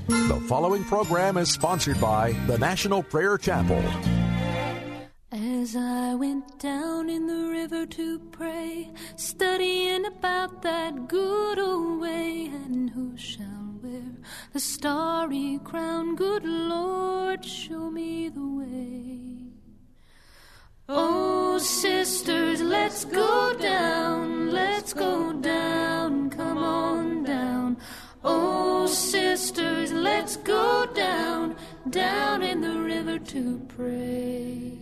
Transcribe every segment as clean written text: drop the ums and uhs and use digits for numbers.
The following program is sponsored by the National Prayer Chapel. As I went down in the river to pray, studying about that good old way, and who shall wear the starry crown? Good Lord, show me the way. Oh, sisters, let's go down, come on down. Oh, sisters, let's go down in the river to pray.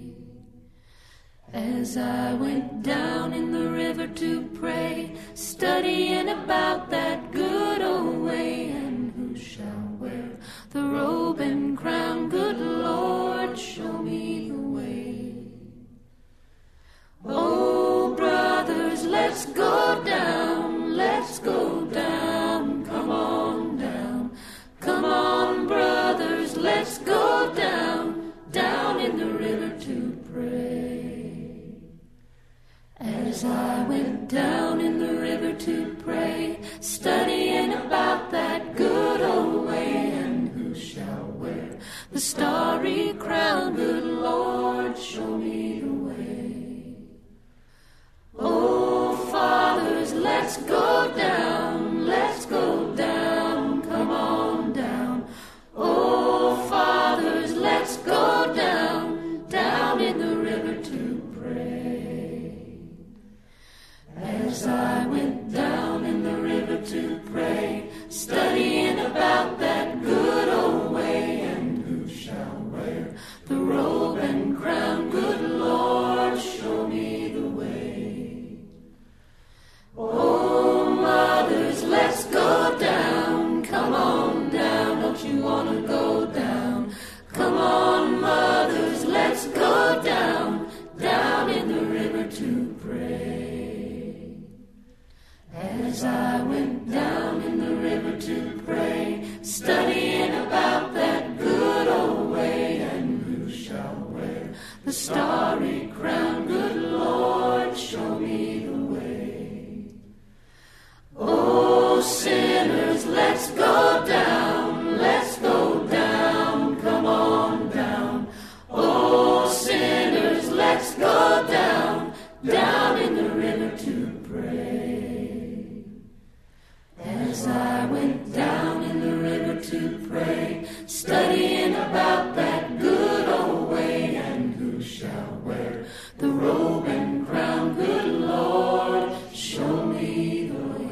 As I went down in the river to pray, studying about that good old way, and who shall wear the robe and crown? Good Lord, show me the way. Oh, brothers, let's go down, come on down. Come on, brothers, let's go down in the river to pray. As I went down in the river to pray, studying about that good old way, and who shall wear the starry crown? Good Lord, show me the way. Oh, fathers, let's go down, come on down. Oh, fathers, let's go down in the river to pray. As I went down in the river to pray, studying about that good old way, and who shall wear the robe and crown? Good Lord, show me the way. Oh, mothers, let's go down, come on down, don't you want to go down? Come on, mothers, let's go down in the river to pray. As I went down in the river to pray, studying about that good old way, and who shall wear the starry crown? Good Lord, show me the way. Oh, sinners, let's go down, come on down. Oh, sinners, let's go down in the river to pray. As I went down in the river to pray, studying about that good old way, and who shall wear the robe and crown? Good Lord, show me the way.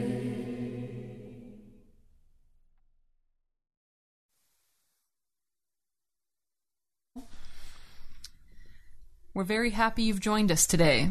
We're very happy you've joined us today.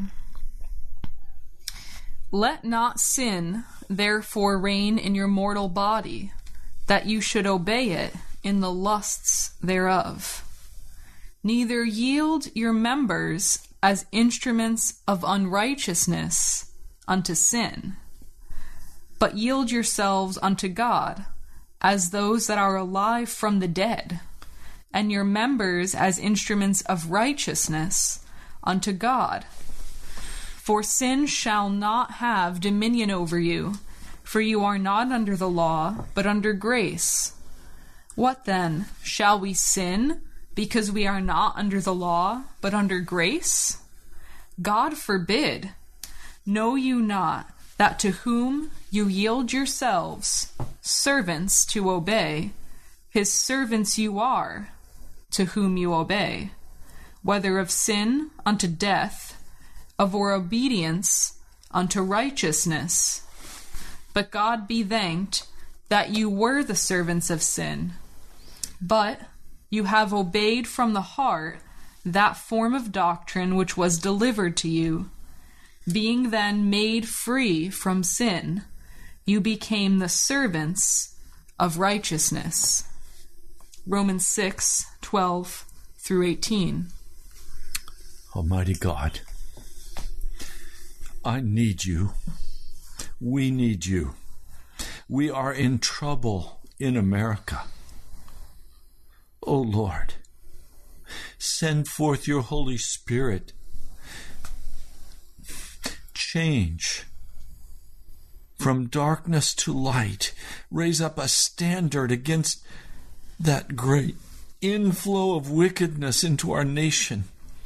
Let not sin, therefore, reign in your mortal body, that you should obey it in the lusts thereof. Neither yield your members as instruments of unrighteousness unto sin, but yield yourselves unto God as those that are alive from the dead, and your members as instruments of righteousness unto God. For sin shall not have dominion over you, for you are not under the law, but under grace. What then? Shall we sin because we are not under the law, but under grace? God forbid. Know you not that to whom you yield yourselves servants to obey, his servants you are, to whom you obey, whether of sin unto death, of or obedience unto righteousness. But God be thanked that you were the servants of sin, but you have obeyed from the heart that form of doctrine which was delivered to you. Being then made free from sin, you became the servants of righteousness. Romans 6:12 through 18. Almighty God, I need you. We need you. We are in trouble in America. O Lord, send forth your Holy Spirit. Change from darkness to light. Raise up a standard against that great inflow of wickedness into our nation.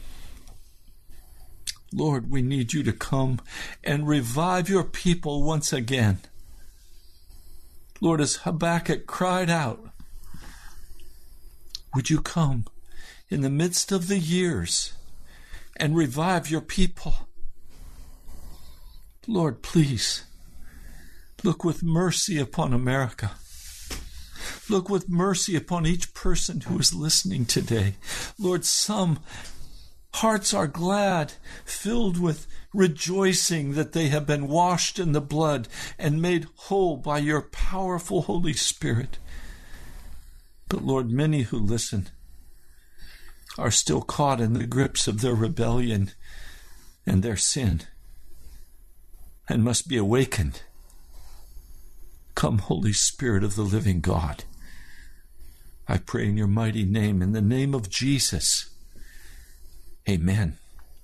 Lord, we need you to come and revive your people once again. Lord, as Habakkuk cried out, would you come in the midst of the years and revive your people? Lord, please, look with mercy upon America. Look with mercy upon each person who is listening today. Lord, some hearts are glad, filled with rejoicing that they have been washed in the blood and made whole by your powerful Holy Spirit. But Lord, many who listen are still caught in the grips of their rebellion and their sin and must be awakened. Come, Holy Spirit of the living God. I pray in your mighty name, in the name of Jesus. Amen.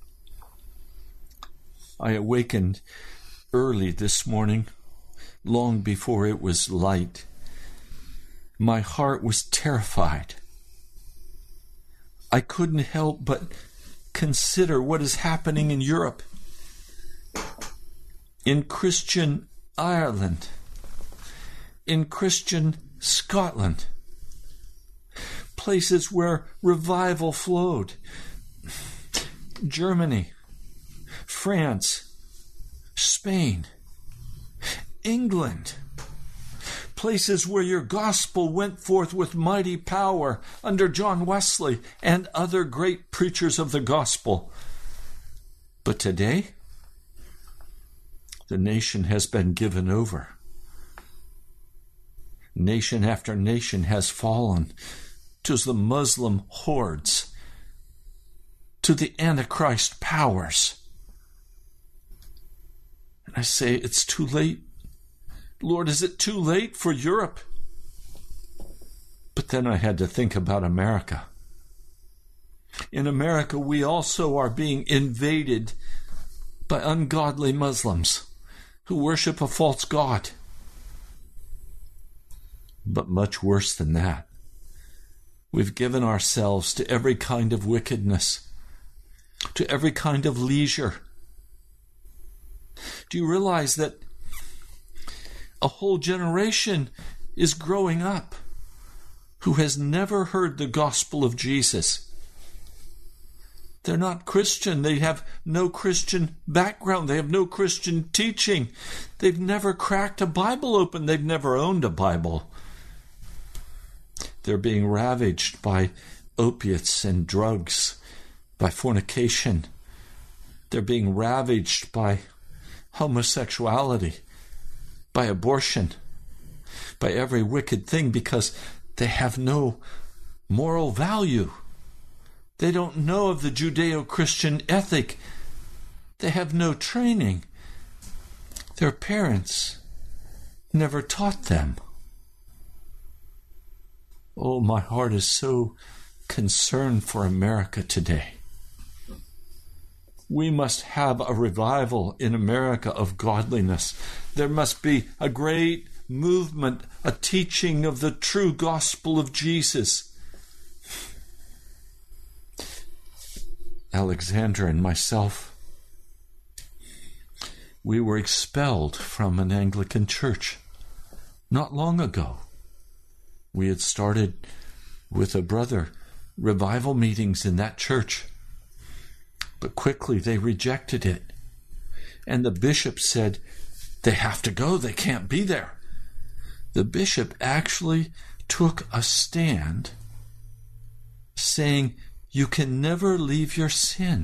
I awakened early this morning, long before it was light. My heart was terrified. I couldn't help but consider what is happening in Europe, in Christian Ireland, in Christian Scotland, places where revival flowed. Germany, France, Spain, England, places where your gospel went forth with mighty power under John Wesley and other great preachers of the gospel. But today, the nation has been given over. Nation after nation has fallen to the Muslim hordes, to the Antichrist powers. And I say, it's too late. Lord, is it too late for Europe? But then I had to think about America. In America, we also are being invaded by ungodly Muslims who worship a false god. But much worse than that, we've given ourselves to every kind of wickedness, to every kind of leisure. Do you realize that a whole generation is growing up who has never heard the gospel of Jesus? They're not Christian. They have no Christian background. They have no Christian teaching. They've never cracked a Bible open. They've never owned a Bible. They're being ravaged by opiates and drugs, by fornication. They're being ravaged by homosexuality, by abortion, by every wicked thing, because they have no moral value. They don't know of the Judeo-Christian ethic. They have no training. Their parents never taught them. Oh, my heart is so concerned for America today. We must have a revival in America of godliness. There must be a great movement, a teaching of the true gospel of Jesus. Alexandra and myself, we were expelled from an Anglican church not long ago. We had started with a brother revival meetings in that church, but quickly they rejected it. And the bishop said, they have to go, they can't be there. The bishop actually took a stand saying, you can never leave your sin.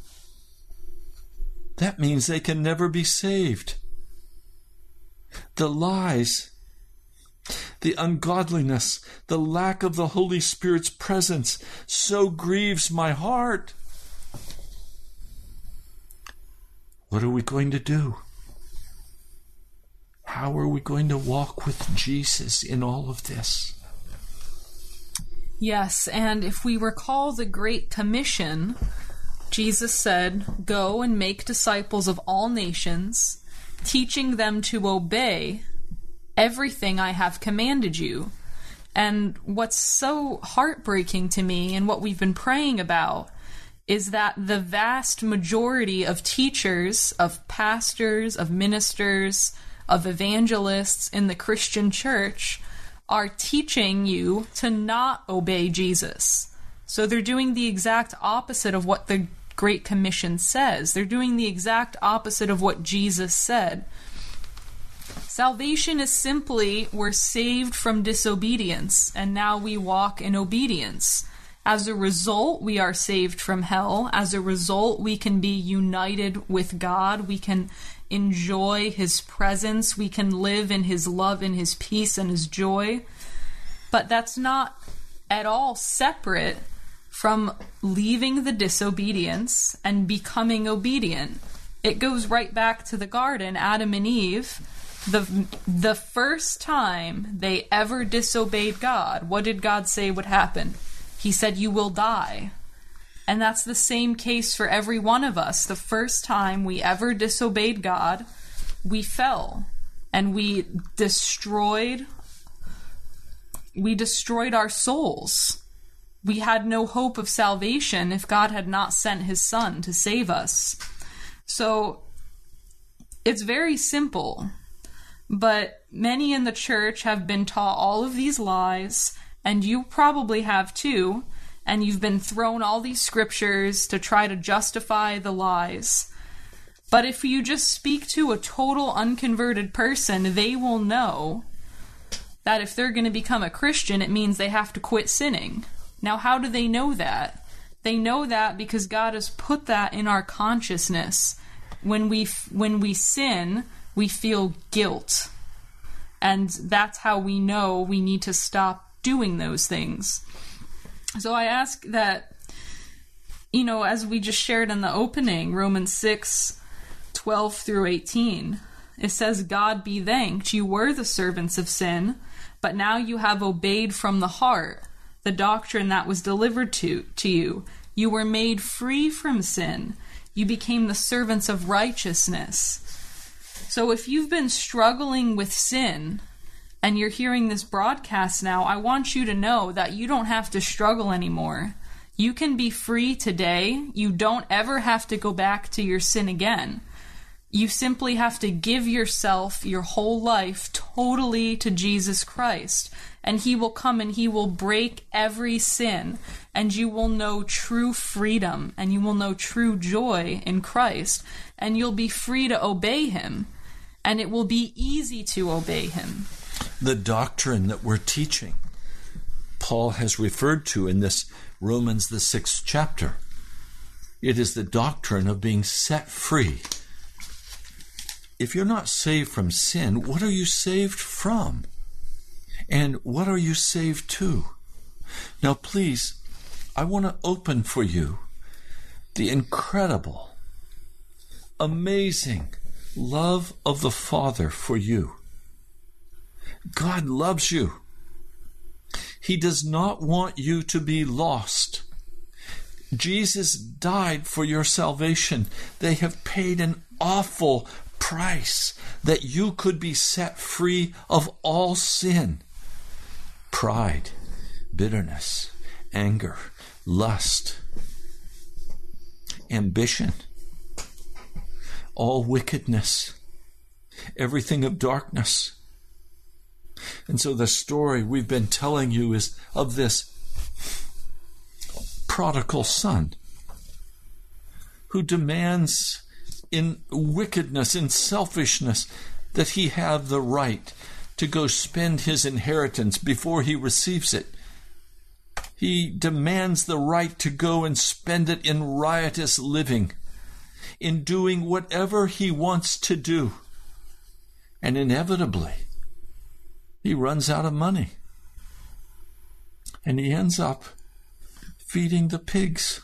That means they can never be saved. The lies, the ungodliness, the lack of the Holy Spirit's presence so grieves my heart. What are we going to do? How are we going to walk with Jesus in all of this? Yes, and if we recall the Great Commission, Jesus said, "Go and make disciples of all nations, teaching them to obey everything I have commanded you. And what's so heartbreaking to me, and what we've been praying about, is that the vast majority of teachers, of pastors, of ministers, of evangelists in the Christian church are teaching you to not obey Jesus. So they're doing the exact opposite of what the Great Commission says. They're doing the exact opposite of what Jesus said. Salvation is simply we're saved from disobedience, and now we walk in obedience. As a result, we are saved from hell. As a result, we can be united with God. We can enjoy His presence. We can live in His love and His peace and His joy. But that's not at all separate from leaving the disobedience and becoming obedient. It goes right back to the garden, Adam and Eve. The first time they ever disobeyed God, what did God say would happen? He said, "You will die." And that's the same case for every one of us. The first time we ever disobeyed God, we fell, and we destroyed our souls. We had no hope of salvation if God had not sent His Son to save us. So it's very simple, but many in the church have been taught all of these lies, and you probably have too, and you've been thrown all these scriptures to try to justify the lies. But if you just speak to a total unconverted person, they will know that if they're going to become a Christian, it means they have to quit sinning. Now, how do they know that? They know that because God has put that in our consciousness. When we sin, we feel guilt. And that's how we know we need to stop doing those things. So I ask that, as we just shared in the opening, Romans 6:12 through 18, it says, "God be thanked, you were the servants of sin, but now you have obeyed from the heart the doctrine that was delivered to you. You were made free from sin. You became the servants of righteousness." So if you've been struggling with sin and you're hearing this broadcast now, I want you to know that you don't have to struggle anymore. You can be free today. You don't ever have to go back to your sin again. You simply have to give yourself, your whole life, totally to Jesus Christ. And He will come and He will break every sin. And you will know true freedom. And you will know true joy in Christ. And you'll be free to obey Him. And it will be easy to obey Him. The doctrine that we're teaching, Paul has referred to in this Romans, the 6th chapter. It is the doctrine of being set free. If you're not saved from sin, what are you saved from? And what are you saved to? Now, please, I want to open for you the incredible, amazing love of the Father for you. God loves you. He does not want you to be lost. Jesus died for your salvation. They have paid an awful price that you could be set free of all sin. Pride, bitterness, anger, lust, ambition, all wickedness, everything of darkness. And so the story we've been telling you is of this prodigal son who demands in wickedness, in selfishness, that he have the right to go spend his inheritance before he receives it. He demands the right to go and spend it in riotous living, in doing whatever he wants to do. And inevitably, he runs out of money. And he ends up feeding the pigs.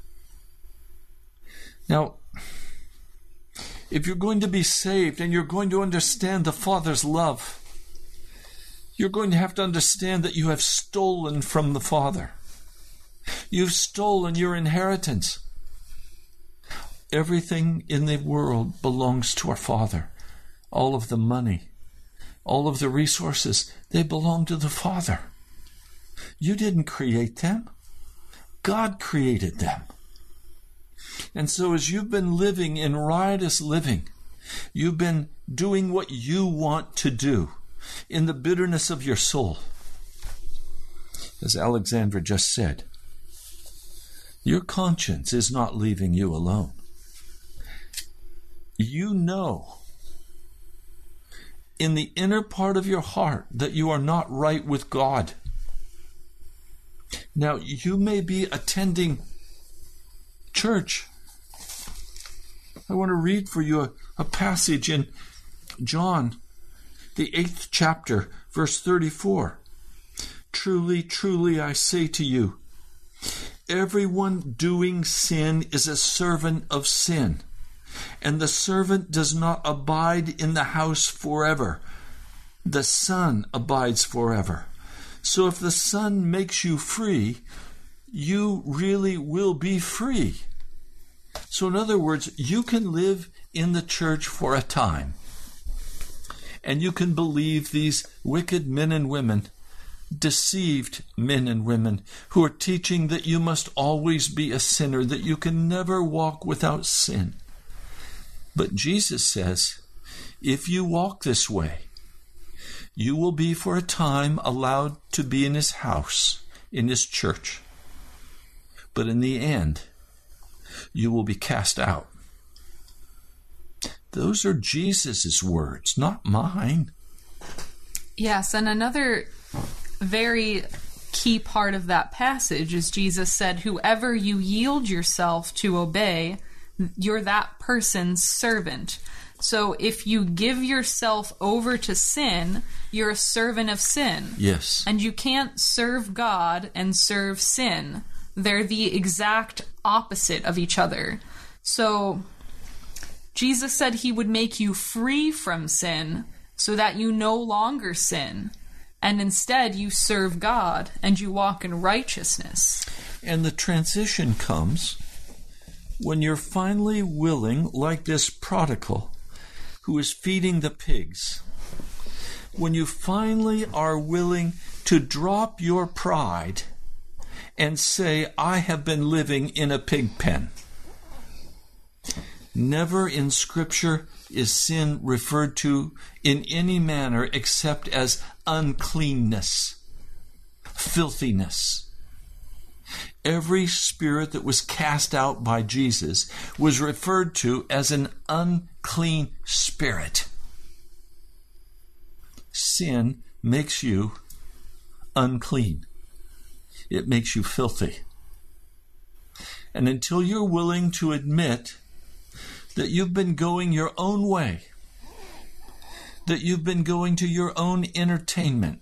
Now, if you're going to be saved and you're going to understand the Father's love, you're going to have to understand that you have stolen from the Father. You've stolen your inheritance. Everything in the world belongs to our Father. all of the money, all of the resources, they belong to the Father. You didn't create them. God created them. And so as you've been living in riotous living, you've been doing what you want to do in the bitterness of your soul. As Alexandra just said, your conscience is not leaving you alone. You know in the inner part of your heart that you are not right with God. Now, you may be attending church. I want to read for you a passage in John, the 8th chapter, verse 34. Truly, truly, I say to you, everyone doing sin is a servant of sin, and the servant does not abide in the house forever. The Son abides forever. So if the Son makes you free, you really will be free. So in other words, you can live in the church for a time, and you can believe these wicked men and women, deceived men and women, who are teaching that you must always be a sinner, that you can never walk without sin. But Jesus says, if you walk this way, you will be for a time allowed to be in his house, in his church. But in the end, you will be cast out. Those are Jesus' words, not mine. Yes, and another very key part of that passage is Jesus said, whoever you yield yourself to obey, you're that person's servant. So if you give yourself over to sin, you're a servant of sin. Yes. And you can't serve God and serve sin. They're the exact opposite of each other. So Jesus said he would make you free from sin so that you no longer sin. And instead you serve God and you walk in righteousness. And the transition comes when you're finally willing, like this prodigal who is feeding the pigs, when you finally are willing to drop your pride and say, I have been living in a pig pen. Never in Scripture is sin referred to in any manner except as uncleanness, filthiness. Every spirit that was cast out by Jesus was referred to as an unclean spirit. Sin makes you unclean. It makes you filthy. And until you're willing to admit that you've been going your own way, that you've been going to your own entertainment,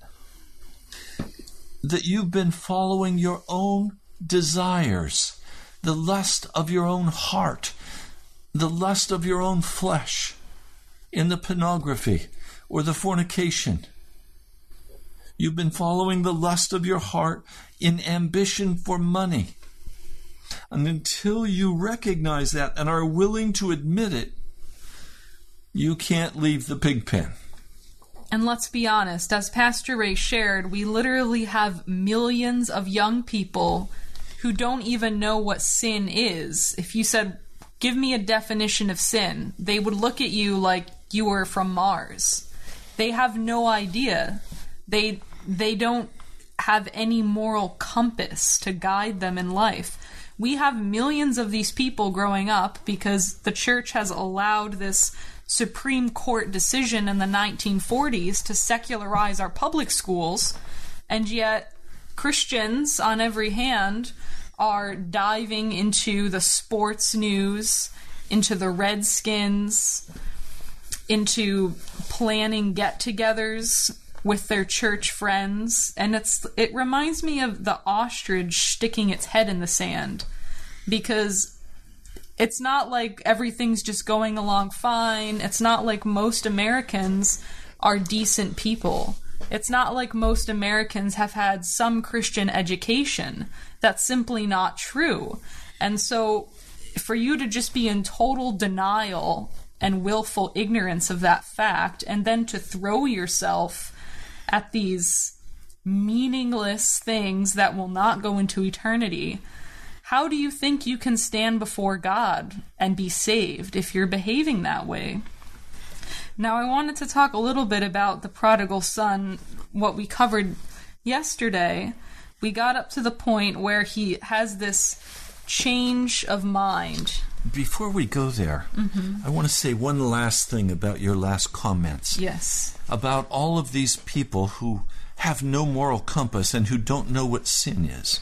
that you've been following your own desires, the lust of your own heart, the lust of your own flesh, in the pornography or the fornication. You've been following the lust of your heart in ambition for money. And until you recognize that and are willing to admit it, you can't leave the pig pen. And let's be honest, as Pastor Ray shared, we literally have millions of young people who don't even know what sin is. If you said, give me a definition of sin, they would look at you like you were from Mars. They have no idea. They don't have any moral compass to guide them in life. We have millions of these people growing up because the church has allowed this Supreme Court decision in the 1940s to secularize our public schools, and yet Christians on every hand are diving into the sports news, into the Redskins, into planning get-togethers with their church friends. And it reminds me of the ostrich sticking its head in the sand, because it's not like everything's just going along fine. It's not like most Americans are decent people. It's not like most Americans have had some Christian education. That's simply not true. And so for you to just be in total denial and willful ignorance of that fact, and then to throw yourself at these meaningless things that will not go into eternity, how do you think you can stand before God and be saved if you're behaving that way? Now, I wanted to talk a little bit about the prodigal son, what we covered yesterday. We got up to the point where he has this change of mind. Before we go there, I want to say one last thing about your last comments. Yes. About all of these people who have no moral compass and who don't know what sin is.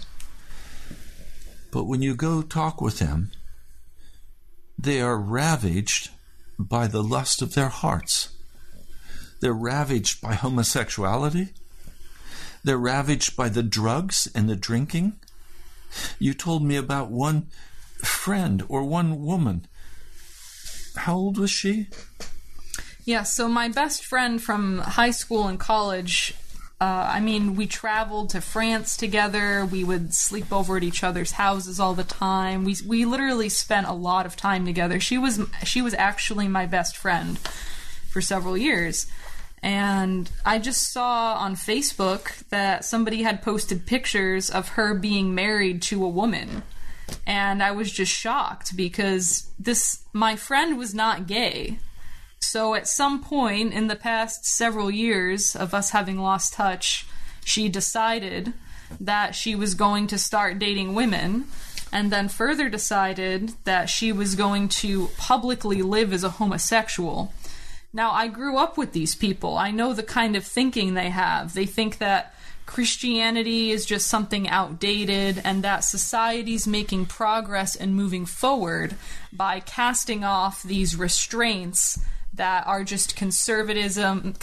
But when you go talk with them, they are ravaged by the lust of their hearts. They're ravaged by homosexuality. They're ravaged by the drugs and the drinking. You told me about one friend or one woman. How old was she? Yeah, so my best friend from high school and college, we traveled to France together. We would sleep over at each other's houses all the time. We literally spent a lot of time together. She was actually my best friend for several years. And I just saw on Facebook that somebody had posted pictures of her being married to a woman. And I was just shocked because my friend was not gay. So at some point in the past several years of us having lost touch, she decided that she was going to start dating women, and then further decided that she was going to publicly live as a homosexual. Now, I grew up with these people. I know the kind of thinking they have. They think that Christianity is just something outdated and that society's making progress and moving forward by casting off these restraints that are just conservatism.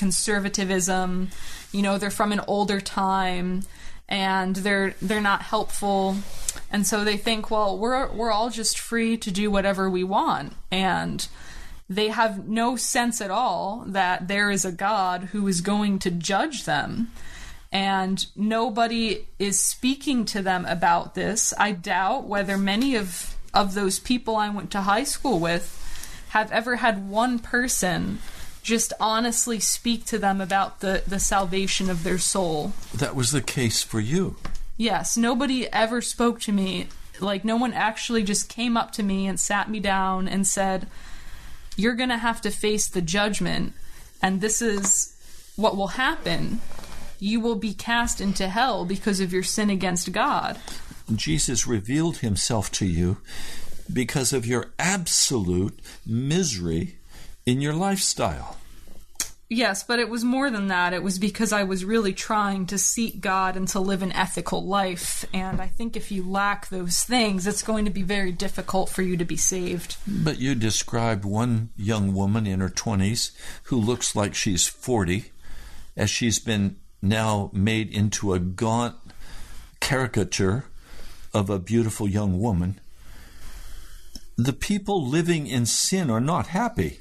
They're from an older time and they're not helpful. And so they think, well, we're all just free to do whatever we want. And they have no sense at all that there is a God who is going to judge them. And nobody is speaking to them about this. I doubt whether many of those people I went to high school with have ever had one person just honestly speak to them about the salvation of their soul. That was the case for you. Yes, nobody ever spoke to me. Like, no one actually just came up to me and sat me down and said, you're going to have to face the judgment, and this is what will happen. You will be cast into hell because of your sin against God. Jesus revealed himself to you because of your absolute misery in your lifestyle. Yes, but it was more than that. It was because I was really trying to seek God and to live an ethical life. And I think if you lack those things, it's going to be very difficult for you to be saved. But you described one young woman in her 20s who looks like she's 40, as she's been now made into a gaunt caricature of a beautiful young woman. The people living in sin are not happy.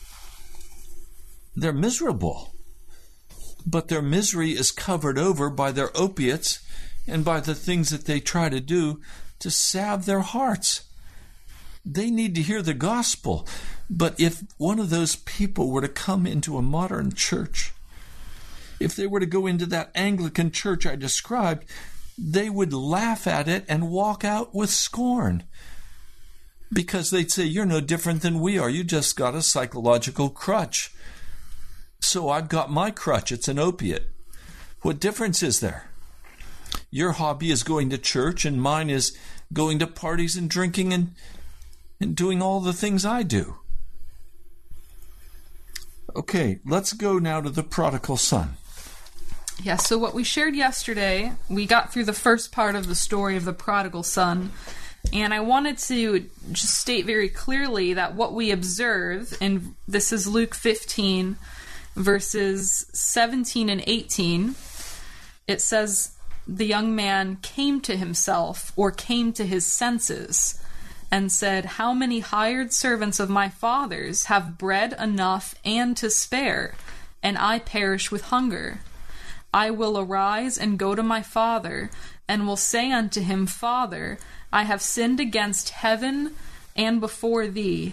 They're miserable. But their misery is covered over by their opiates and by the things that they try to do to salve their hearts. They need to hear the gospel. But if one of those people were to come into a modern church, if they were to go into that Anglican church I described, they would laugh at it and walk out with scorn. Because they'd say, you're no different than we are. You just got a psychological crutch. So I've got my crutch. It's an opiate. What difference is there? Your hobby is going to church, and mine is going to parties and drinking and doing all the things I do. Okay, let's go now to the prodigal son. Yeah, so what we shared yesterday, we got through the first part of the story of the prodigal son, and I wanted to just state very clearly that what we observe, and this is Luke 15, verses 17 and 18, it says, the young man came to himself, or came to his senses, and said, how many hired servants of my father's have bread enough and to spare, and I perish with hunger? I will arise and go to my father, and will say unto him, Father, I have sinned against heaven and before thee,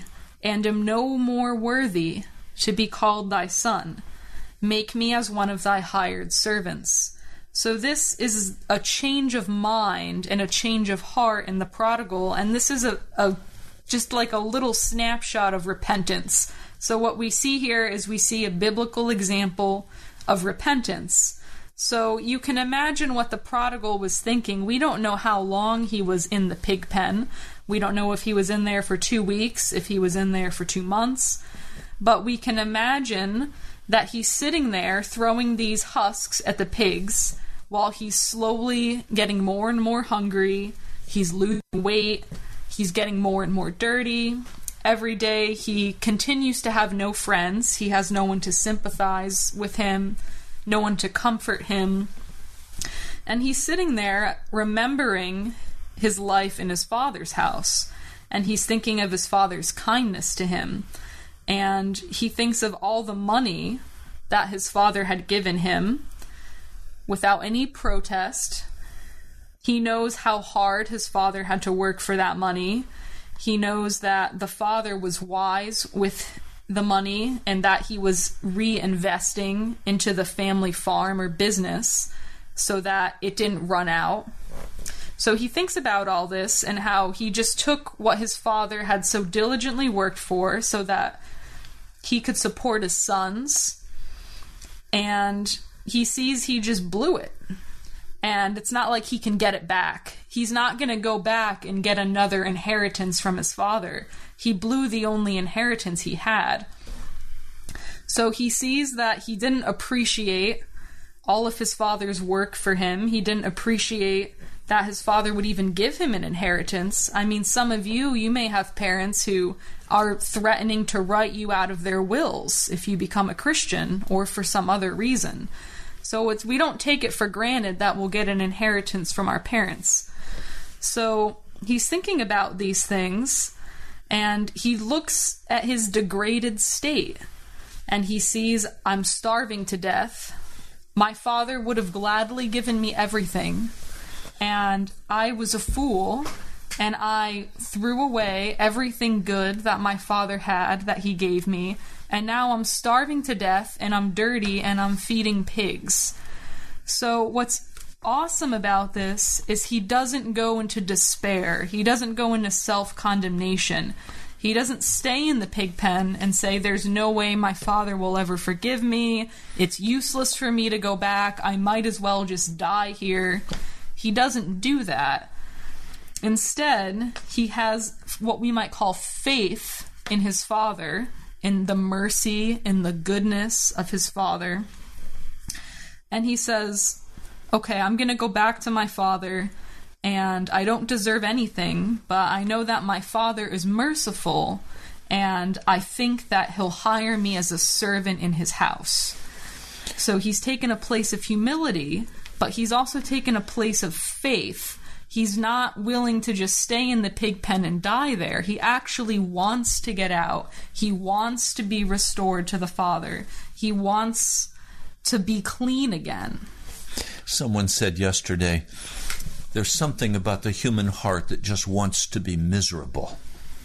and am no more worthy to be called thy son. Make me as one of thy hired servants. So this is a change of mind and a change of heart in the prodigal, and this is a just like a little snapshot of repentance. So what we see here is we see a biblical example of repentance. So you can imagine what the prodigal was thinking. We don't know how long he was in the pig pen. We don't know if he was in there for 2 weeks, if he was in there for 2 months. But we can imagine that he's sitting there throwing these husks at the pigs while he's slowly getting more and more hungry. He's losing weight. He's getting more and more dirty. Every day he continues to have no friends. He has no one to sympathize with him, no one to comfort him. And he's sitting there remembering his life in his father's house. And he's thinking of his father's kindness to him. And he thinks of all the money that his father had given him without any protest. He knows how hard his father had to work for that money. He knows that the father was wise with the money and that he was reinvesting into the family farm or business so that it didn't run out. So he thinks about all this and how he just took what his father had so diligently worked for so that he could support his sons, and he sees he just blew it. And it's not like he can get it back. He's not going to go back and get another inheritance from his father. He blew the only inheritance he had. So he sees that he didn't appreciate all of his father's work for him. He didn't appreciate that his father would even give him an inheritance. I mean, some of you may have parents who are threatening to write you out of their wills if you become a Christian or for some other reason. So we don't take it for granted that we'll get an inheritance from our parents. So he's thinking about these things, and he looks at his degraded state, and he sees, I'm starving to death. My father would have gladly given me everything, and I was a fool, and I threw away everything good that my father had that he gave me, and now I'm starving to death, and I'm dirty, and I'm feeding pigs. So what's awesome about this is he doesn't go into despair. He doesn't go into self-condemnation. He doesn't stay in the pig pen and say, there's no way my father will ever forgive me. It's useless for me to go back. I might as well just die here. He doesn't do that. Instead, he has what we might call faith in his father, in the mercy, in the goodness of his father. And he says, okay, I'm going to go back to my father, and I don't deserve anything, but I know that my father is merciful, and I think that he'll hire me as a servant in his house. So he's taken a place of humility, but he's also taken a place of faith. He's not willing to just stay in the pig pen and die there. He actually wants to get out. He wants to be restored to the Father. He wants to be clean again. Someone said yesterday, there's something about the human heart that just wants to be miserable.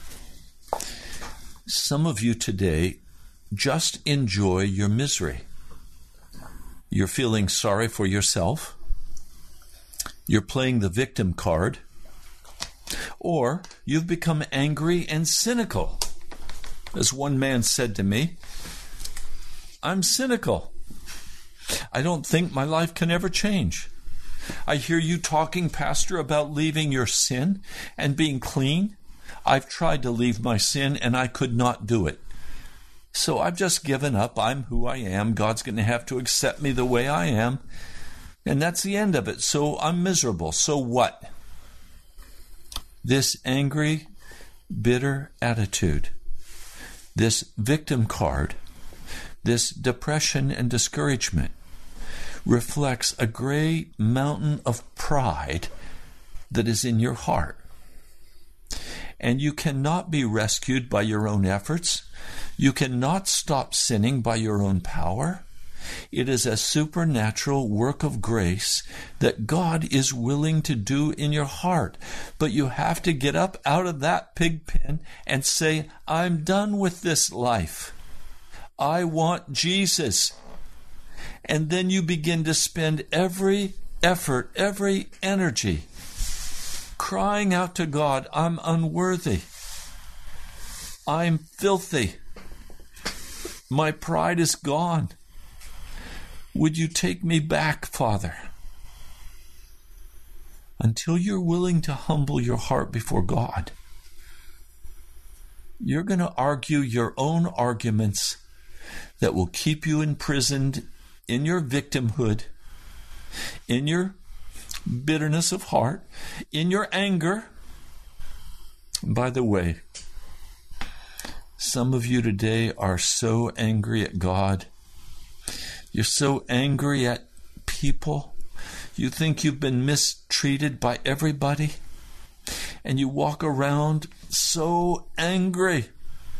Some of you today just enjoy your misery. You're feeling sorry for yourself. You're playing the victim card. Or you've become angry and cynical. As one man said to me, I'm cynical. I don't think my life can ever change. I hear you talking, Pastor, about leaving your sin and being clean. I've tried to leave my sin and I could not do it. So I've just given up. I'm who I am. God's going to have to accept me the way I am. And that's the end of it. So I'm miserable. So what? This angry, bitter attitude, this victim card, this depression and discouragement reflects a great mountain of pride that is in your heart. And you cannot be rescued by your own efforts. You cannot stop sinning by your own power. It is a supernatural work of grace that God is willing to do in your heart. But you have to get up out of that pig pen and say, I'm done with this life. I want Jesus. And then you begin to spend every effort, every energy, crying out to God, I'm unworthy. I'm filthy. My pride is gone. Would you take me back, Father? Until you're willing to humble your heart before God, you're going to argue your own arguments that will keep you imprisoned in your victimhood, in your bitterness of heart, in your anger. And by the way, some of you today are so angry at God. You're so angry at people. You think you've been mistreated by everybody. And you walk around so angry.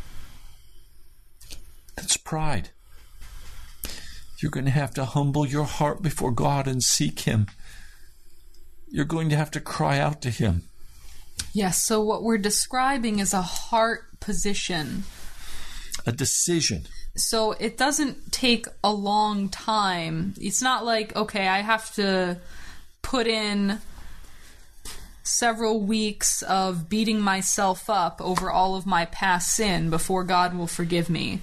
That's pride. You're going to have to humble your heart before God and seek Him. You're going to have to cry out to Him. Yes, so what we're describing is a heart position. A decision. So it doesn't take a long time. It's not like, okay, I have to put in several weeks of beating myself up over all of my past sin before God will forgive me.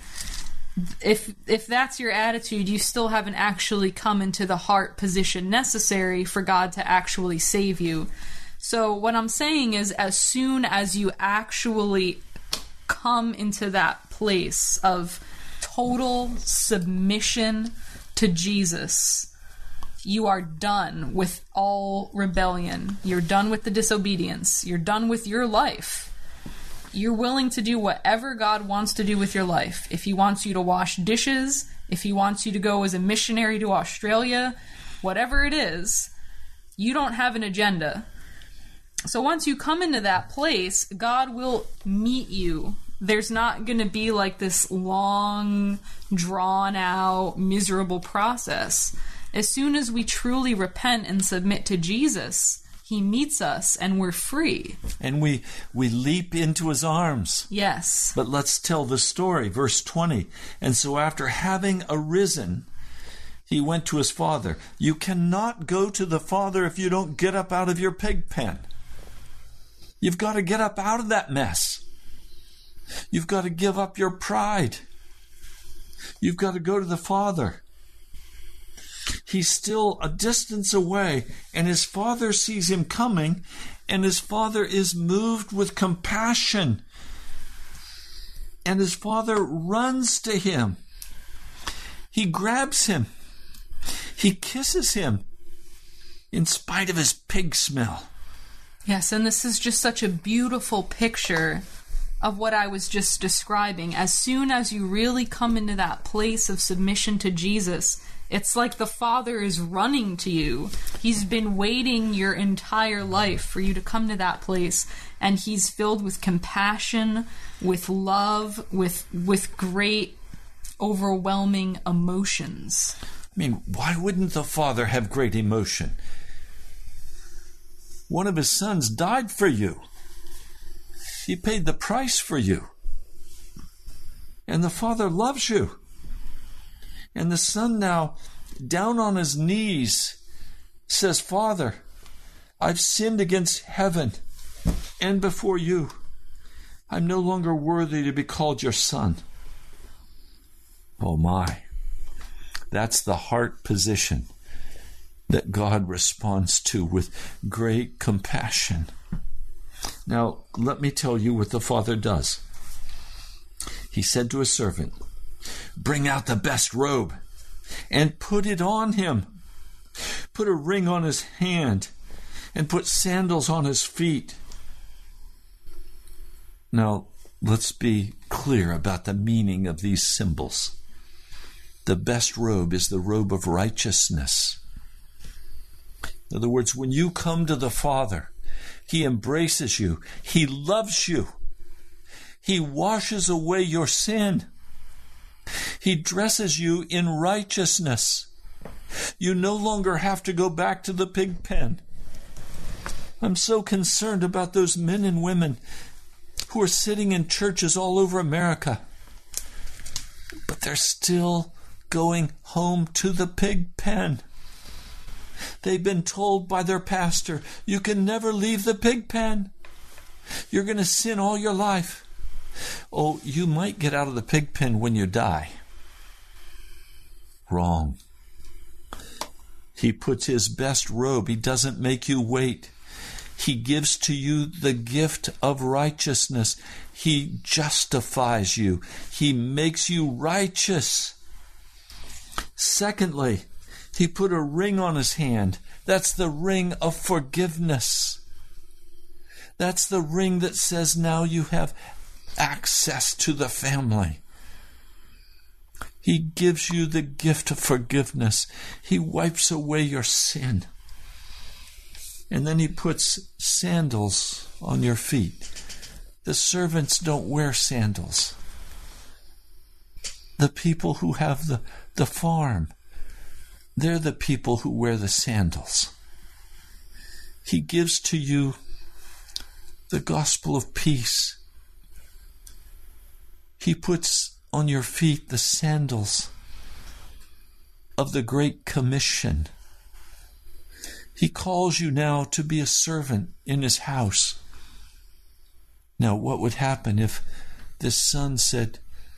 If that's your attitude, you still haven't actually come into the heart position necessary for God to actually save you. So what I'm saying is, as soon as you actually come into that place of total submission to Jesus, you are done with all rebellion. You're done with the disobedience. You're done with your life. You're willing to do whatever God wants to do with your life. If He wants you to wash dishes, if He wants you to go as a missionary to Australia, whatever it is, you don't have an agenda. So once you come into that place, God will meet you. There's not going to be like this long, drawn-out, miserable process. As soon as we truly repent and submit to Jesus, He meets us and we're free. And we leap into His arms. Yes. But let's tell the story. Verse 20. And so after having arisen, He went to His Father. You cannot go to the Father if you don't get up out of your pig pen. You've got to get up out of that mess. You've got to give up your pride. You've got to go to the Father. He's still a distance away, and His Father sees Him coming, and His Father is moved with compassion. And His Father runs to Him. He grabs Him. He kisses Him in spite of his pig smell. Yes, and this is just such a beautiful picture of what I was just describing. As soon as you really come into that place of submission to Jesus, it's like the Father is running to you. He's been waiting your entire life for you to come to that place, and He's filled with compassion, with love, with great, overwhelming emotions. I mean, why wouldn't the Father have great emotion? One of His sons died for you. He paid the price for you. And the Father loves you. And the Son now, down on his knees, says, Father, I've sinned against heaven and before you. I'm no longer worthy to be called your son. Oh my. That's the heart position that God responds to with great compassion. Now, let me tell you what the Father does. He said to a servant, bring out the best robe and put it on him. Put a ring on his hand and put sandals on his feet. Now, let's be clear about the meaning of these symbols. The best robe is the robe of righteousness. In other words, when you come to the Father, He embraces you. He loves you. He washes away your sin. He dresses you in righteousness. You no longer have to go back to the pig pen. I'm so concerned about those men and women who are sitting in churches all over America, but they're still going home to the pig pen. They've been told by their pastor, you can never leave the pig pen. You're going to sin all your life. Oh, you might get out of the pig pen when you die. Wrong. He puts his best robe. He doesn't make you wait. He gives to you the gift of righteousness. He justifies you. He makes you righteous. Secondly, he put a ring on his hand. That's the ring of forgiveness. That's the ring that says now you have access to the family. He gives you the gift of forgiveness. He wipes away your sin. And then he puts sandals on your feet. The servants don't wear sandals. The people who have the farm, they're the people who wear the sandals. He gives to you the gospel of peace. He puts on your feet the sandals of the Great Commission. He calls you now to be a servant in his house. Now, what would happen if this son said,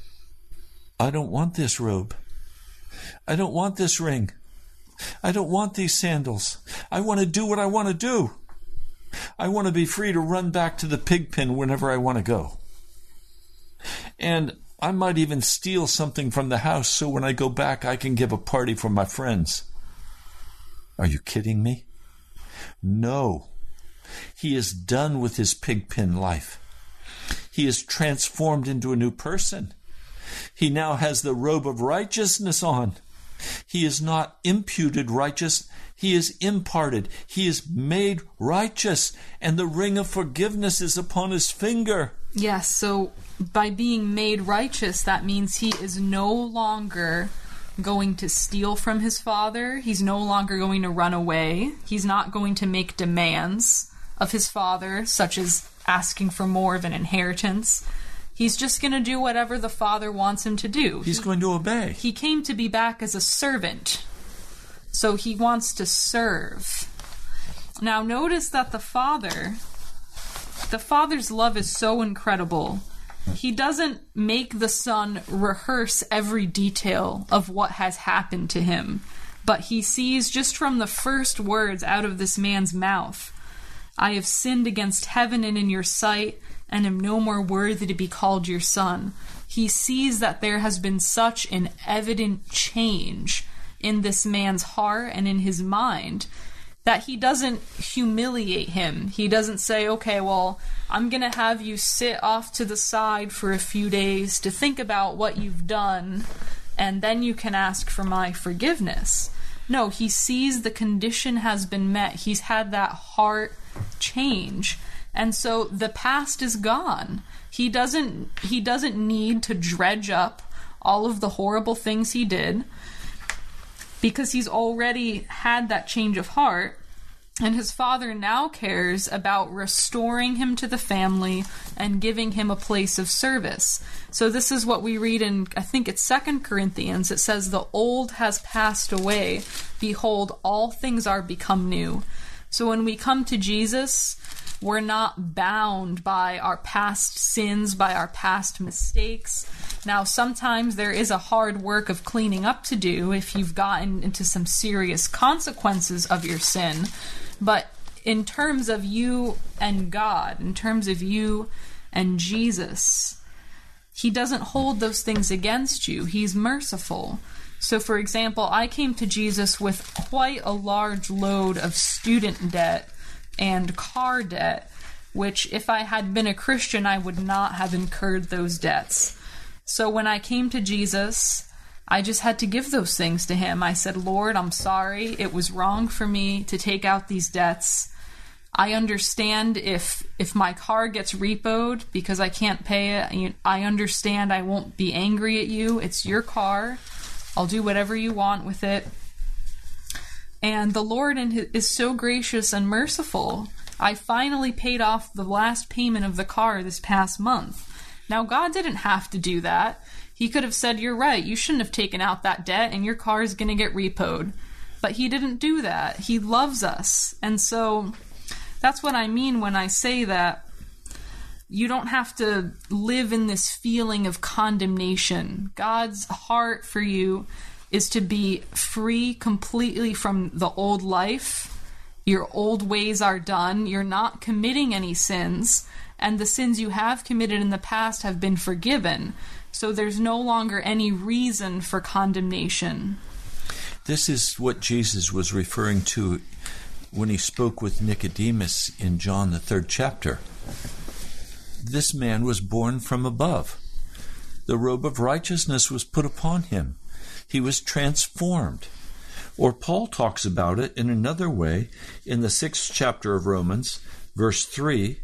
I don't want this robe. I don't want this ring. I don't want these sandals. I want to do what I want to do. I want to be free to run back to the pig pen whenever I want to go. And I might even steal something from the house so when I go back I can give a party for my friends. Are you kidding me? No. He is done with his pig pen life. He is transformed into a new person. He now has the robe of righteousness on. He is not imputed righteous. He is imparted. He is made righteous. And the ring of forgiveness is upon his finger. Yes, so by being made righteous, that means he is no longer going to steal from his father. He's no longer going to run away. He's not going to make demands of his father, such as asking for more of an inheritance. He's just going to do whatever the father wants him to do. He's going to obey. He came to be back as a servant, so he wants to serve. Now notice that the father's love is so incredible. He doesn't make the son rehearse every detail of what has happened to him, but he sees just from the first words out of this man's mouth, I have sinned against heaven and in your sight, and am no more worthy to be called your son. He sees that there has been such an evident change in this man's heart and in his mind that he doesn't humiliate him. He doesn't say, okay, well, I'm going to have you sit off to the side for a few days to think about what you've done, and then you can ask for my forgiveness. No, he sees the condition has been met. He's had that heart change. And so the past is gone. He doesn't need to dredge up all of the horrible things he did, because he's already had that change of heart, and his father now cares about restoring him to the family and giving him a place of service. So this is what we read in, I think it's 2 Corinthians. It says, the old has passed away. Behold, all things are become new. So when we come to Jesus, we're not bound by our past sins, by our past mistakes. Now, sometimes there is a hard work of cleaning up to do if you've gotten into some serious consequences of your sin. But in terms of you and God, in terms of you and Jesus, he doesn't hold those things against you. He's merciful. So, for example, I came to Jesus with quite a large load of student debt and car debt, which if I had been a Christian, I would not have incurred those debts. So when I came to Jesus, I just had to give those things to him. I said, Lord, I'm sorry. It was wrong for me to take out these debts. I understand if my car gets repoed because I can't pay it. I understand I won't be angry at you. It's your car. I'll do whatever you want with it. And the Lord is so gracious and merciful. I finally paid off the last payment of the car this past month. Now, God didn't have to do that. He could have said, you're right, you shouldn't have taken out that debt and your car is going to get repoed. But he didn't do that. He loves us. And so that's what I mean when I say that you don't have to live in this feeling of condemnation. God's heart for you is to be free completely from the old life. Your old ways are done. You're not committing any sins. And the sins you have committed in the past have been forgiven. So there's no longer any reason for condemnation. This is what Jesus was referring to when he spoke with Nicodemus in John, the 3rd chapter. This man was born from above. The robe of righteousness was put upon him. He was transformed. Or Paul talks about it in another way in the 6th chapter of Romans, verse 3.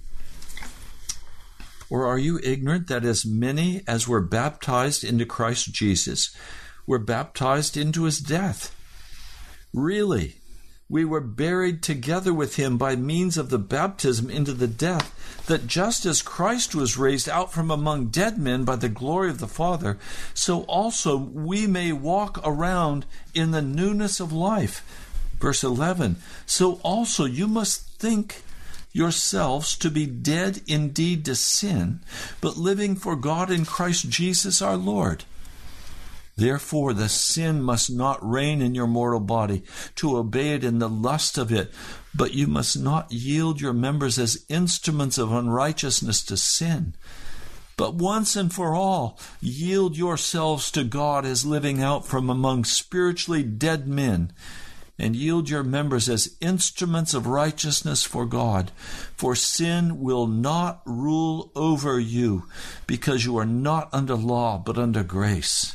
Or are you ignorant that as many as were baptized into Christ Jesus were baptized into his death? Really, we were buried together with him by means of the baptism into the death, that just as Christ was raised out from among dead men by the glory of the Father, so also we may walk around in the newness of life. Verse 11, so also you must think yourselves to be dead indeed to sin, but living for God in Christ Jesus our Lord. Therefore the sin must not reign in your mortal body, to obey it in the lust of it, but you must not yield your members as instruments of unrighteousness to sin. But once and for all, yield yourselves to God as living out from among spiritually dead men, and yield your members as instruments of righteousness for God. For sin will not rule over you, because you are not under law, but under grace.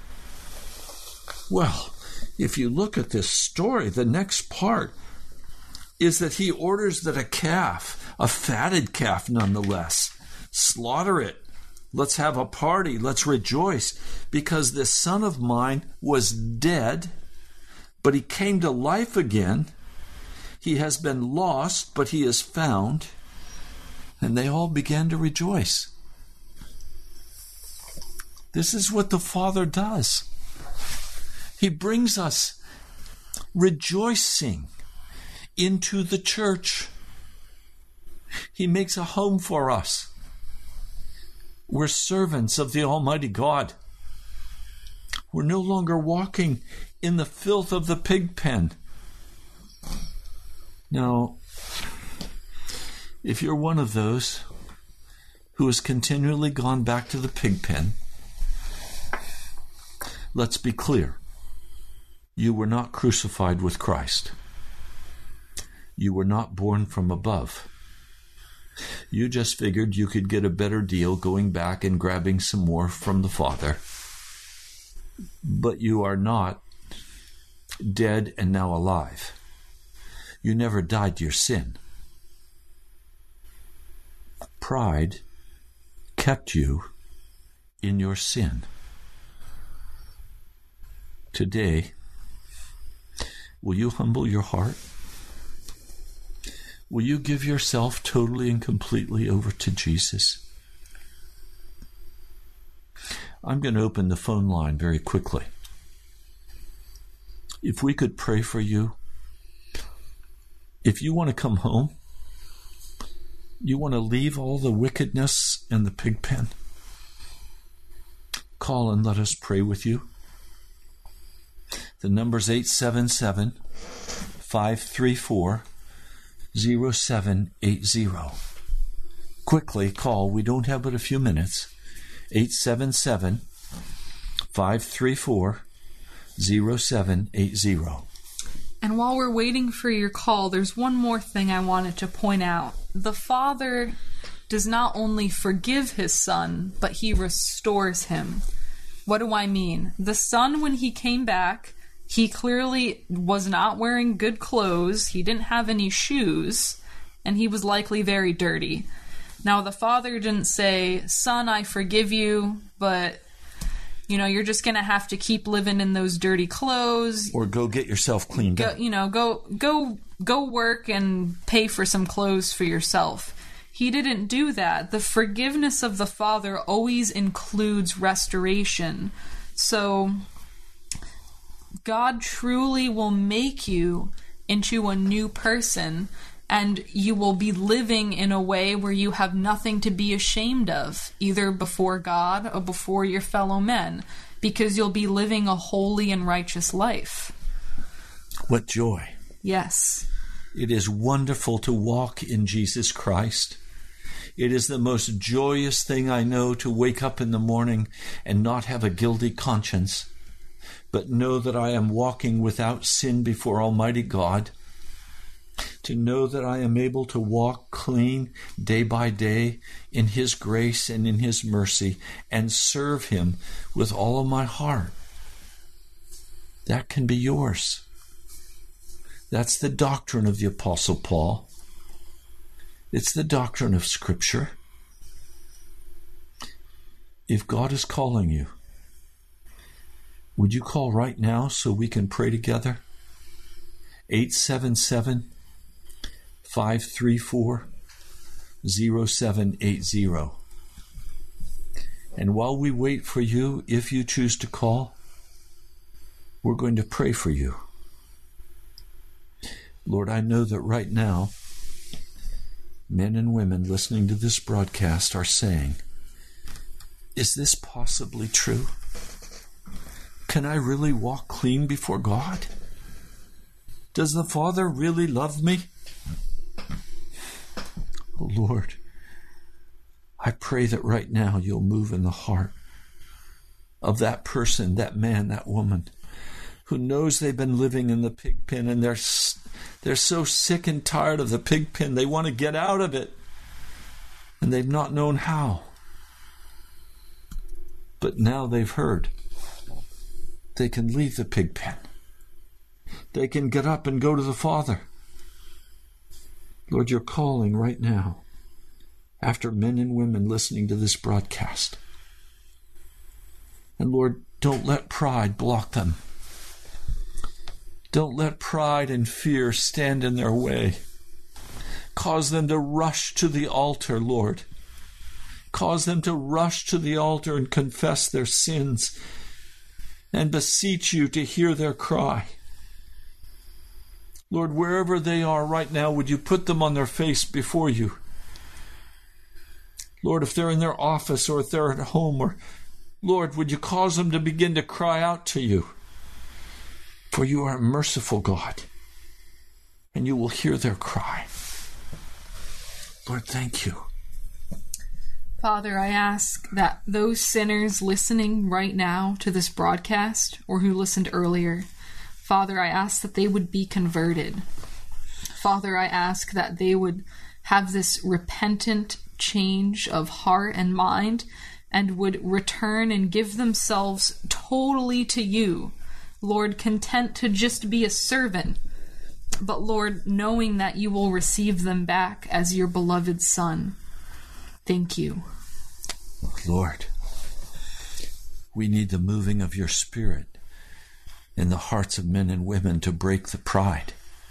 Well, if you look at this story, the next part is that he orders that a calf, a fatted calf nonetheless, slaughter it. Let's have a party. Let's rejoice, because this son of mine was dead, but he came to life again. He has been lost, but he is found. And they all began to rejoice. This is what the Father does. He brings us rejoicing into the church. He makes a home for us. We're servants of the Almighty God. We're no longer walking in the filth of the pig pen. Now, if you're one of those who has continually gone back to the pig pen, let's be clear. You were not crucified with Christ. You were not born from above. You just figured you could get a better deal going back and grabbing some more from the Father. But you are not dead and now alive. You never died to your sin. Pride kept you in your sin. Today, will you humble your heart? Will you give yourself totally and completely over to Jesus? I'm going to open the phone line very quickly. If we could pray for you, if you want to come home, you want to leave all the wickedness in the pig pen, call and let us pray with you. The number's 877-534-0780. Quickly call. We don't have but a few minutes. 877-534-0780. And while we're waiting for your call, there's one more thing I wanted to point out. The Father does not only forgive his Son, but he restores him. What do I mean? The Son, when he came back, he clearly was not wearing good clothes. He didn't have any shoes. and he was likely very dirty. Now, the father didn't say, "Son, I forgive you, but, you're just going to have to keep living in those dirty clothes. Or go get yourself cleaned up. Go work and pay for some clothes for yourself." He didn't do that. The forgiveness of the Father always includes restoration. So God truly will make you into a new person, and you will be living in a way where you have nothing to be ashamed of, either before God or before your fellow men, because you'll be living a holy and righteous life. What joy. Yes. It is wonderful to walk in Jesus Christ. It is the most joyous thing I know to wake up in the morning and not have a guilty conscience, but know that I am walking without sin before Almighty God, to know that I am able to walk clean day by day in His grace and in His mercy and serve Him with all of my heart. That can be yours. That's the doctrine of the Apostle Paul. It's the doctrine of Scripture. If God is calling you, would you call right now so we can pray together? 877-534-0780. And while we wait for you, if you choose to call, we're going to pray for you. Lord, I know that right now, men and women listening to this broadcast are saying, is this possibly true? Can I really walk clean before God? Does the Father really love me? Oh Lord, I pray that right now you'll move in the heart of that person, that man, that woman, who knows they've been living in the pig pen and they're so sick and tired of the pig pen. They want to get out of it, and they've not known how. But now they've heard. They can leave the pig pen. They can get up and go to the Father. Lord, you're calling right now after men and women listening to this broadcast. And Lord, don't let pride block them. Don't let pride and fear stand in their way. Cause them to rush to the altar, Lord. Cause them to rush to the altar and confess their sins and beseech you to hear their cry. Lord, wherever they are right now, would you put them on their face before you? Lord, if they're in their office or if they're at home, or Lord, would you cause them to begin to cry out to you? For you are a merciful God, and you will hear their cry. Lord, thank you. Father, I ask that those sinners listening right now to this broadcast, or who listened earlier, Father, I ask that they would be converted. Father, I ask that they would have this repentant change of heart and mind, and would return and give themselves totally to you. Lord, content to just be a servant, but Lord, knowing that you will receive them back as your beloved Son. Thank you. Lord, we need the moving of your Spirit in the hearts of men and women to break the pride.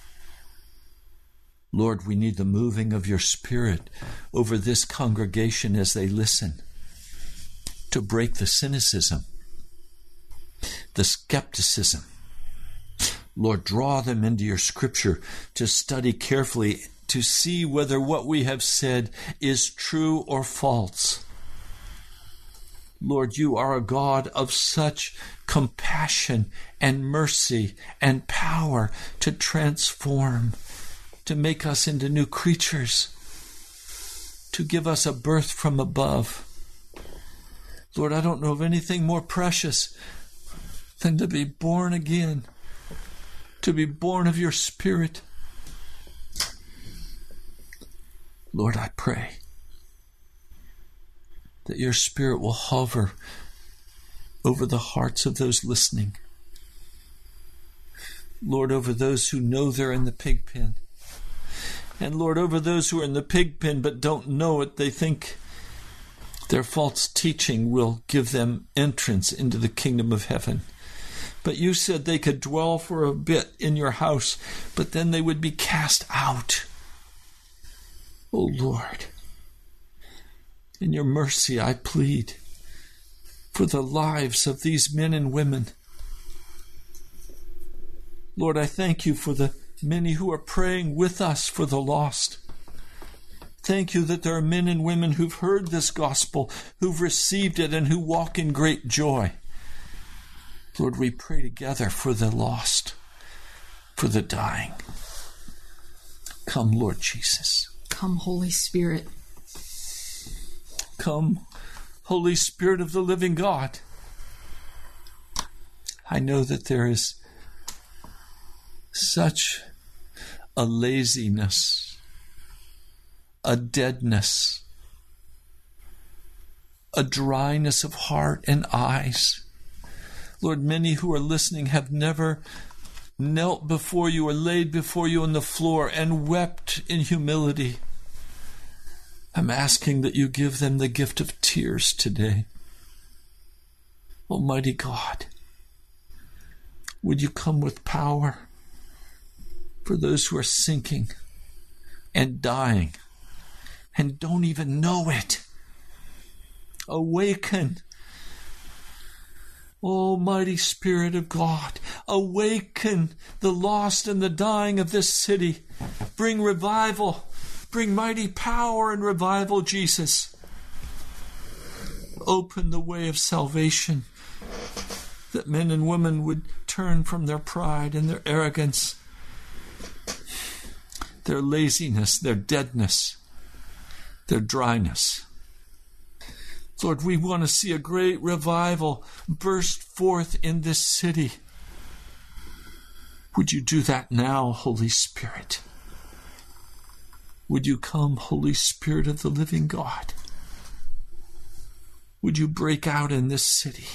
Lord, we need the moving of your Spirit over this congregation as they listen to break the cynicism, the skepticism. Lord, draw them into your Scripture to study carefully, to see whether what we have said is true or false. Lord, you are a God of such compassion and mercy and power to transform, to make us into new creatures, to give us a birth from above. Lord, I don't know of anything more precious than to be born again, to be born of your Spirit. Lord, I pray that your Spirit will hover over the hearts of those listening. Lord, over those who know they're in the pig pen And Lord, over those who are in the pig pen but don't know it, they think their false teaching will give them entrance into the kingdom of heaven. But you said they could dwell for a bit in your house, but then they would be cast out. Oh Lord, in your mercy I plead for the lives of these men and women. Lord, I thank you for the many who are praying with us for the lost. Thank you that there are men and women who've heard this gospel, who've received it, and who walk in great joy. Lord, we pray together for the lost, for the dying. Come, Lord Jesus. Come, Holy Spirit. Come, Holy Spirit of the living God. I know that there is such a laziness, a deadness, a dryness of heart and eyes. Lord, many who are listening have never knelt before you or laid before you on the floor and wept in humility. I'm asking that you give them the gift of tears today. Almighty God, would you come with power for those who are sinking and dying and don't even know it? Awaken, Almighty Spirit of God. Awaken the lost and the dying of this city. Bring revival. Bring mighty power and revival, Jesus. Open the way of salvation, that men and women would turn from their pride and their arrogance, their laziness, their deadness, their dryness. Lord, we want to see a great revival burst forth in this city. Would you do that now, Holy Spirit? Would you come, Holy Spirit of the living God? Would you break out in this city?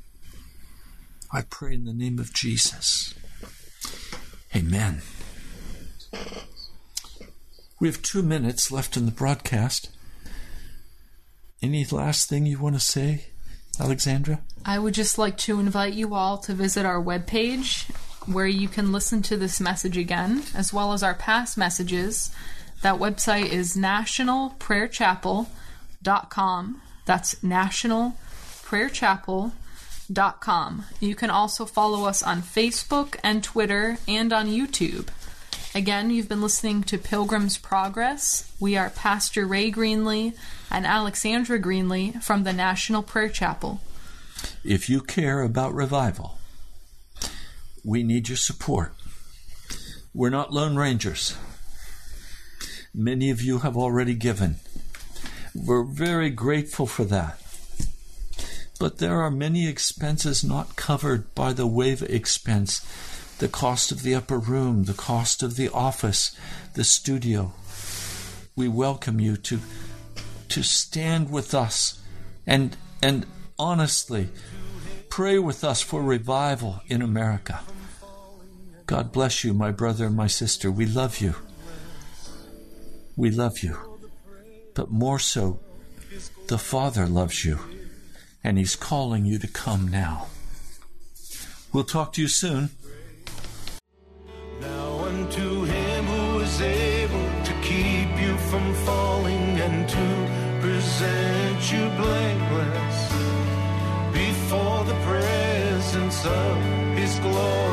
I pray in the name of Jesus. Amen. We have 2 minutes left in the broadcast. Any last thing you want to say, Alexandra? I would just like to invite you all to visit our webpage, where you can listen to this message again, as well as our past messages. That website is nationalprayerchapel.com. That's nationalprayerchapel.com. You can also follow us on Facebook and Twitter and on YouTube. Again, you've been listening to Pilgrim's Progress. We are Pastor Ray Greenlee and Alexandra Greenlee from the National Prayer Chapel. If you care about revival, we need your support. We're not Lone Rangers. Many of you have already given. We're very grateful for that. But there are many expenses not covered by the WAVE expense. The cost of the upper room, the cost of the office, the studio. We welcome you to stand with us and honestly pray with us for revival in America. God bless you, my brother and my sister. We love you. We love you. But more so, the Father loves you, and He's calling you to come now. We'll talk to you soon. Now unto Him who is able to keep you from falling and to present you blameless before the presence of His glory.